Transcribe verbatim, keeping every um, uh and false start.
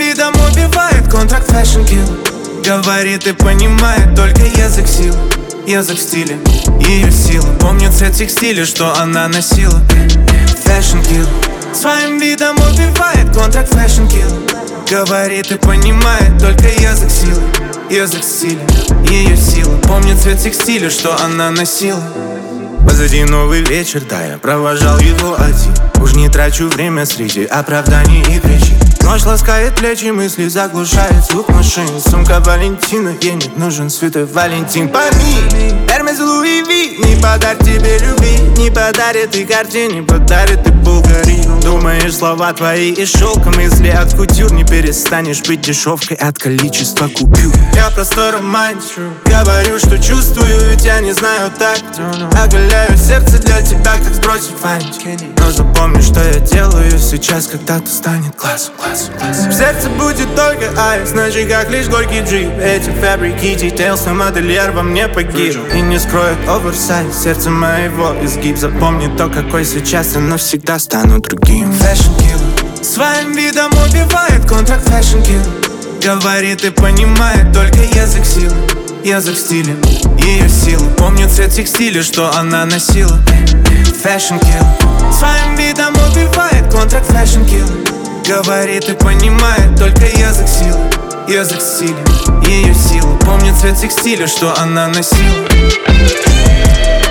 видом убивает контракт Fashion Kill. Говорит и понимает только язык силы, язык стиля, ее сила. Помнит цвет текстиля, что она носила. Fashion Kill. Своим видом убивает контракт Fashion Kill. Говорит и понимает только язык силы, язык стиля, ее сила. Помнит цвет текстиля, что она носила. Позади новый вечер, да, я провожал его один. Уж не трачу время среди оправданий и причин. Ночь ласкает плечи, мысли заглушает звук машин. Сумка Валентина, ей не нужен святой Валентин. Пойми, Hermes Луи Ви не подарит тебе любви, не подарит и карте, не подарит и Булгари. Думаешь, слова твои из шелка, мысли от кутюр. Не перестанешь быть дешевкой от количества купюр. Я простой романтик, говорю, что чувствую, ведь я не знаю так. Оголяю сердце для тебя, как сбросить фантик. Но запомни, что я делаю сейчас, когда-то станет классом. В сердце будет только айс, на чеках лишь горький джип. Эти фабрики детейлс, но модельер во мне погиб. И не скроет оверсайз сердце моего изгиб. Запомни то, какой сейчас, я навсегда стану другим. Fashion Kill. Своим видом убивает контракт Fashion Kill. Говорит и понимает только язык силы, язык стиля, ее сила. Помнит цвет текстиля, что она носила. Fashion Kill. Своим видом убивает контракт Fashion Kill. Говорит и понимает только язык силы, язык стиля, ее сила. Помнит цвет текстиля, что она носила.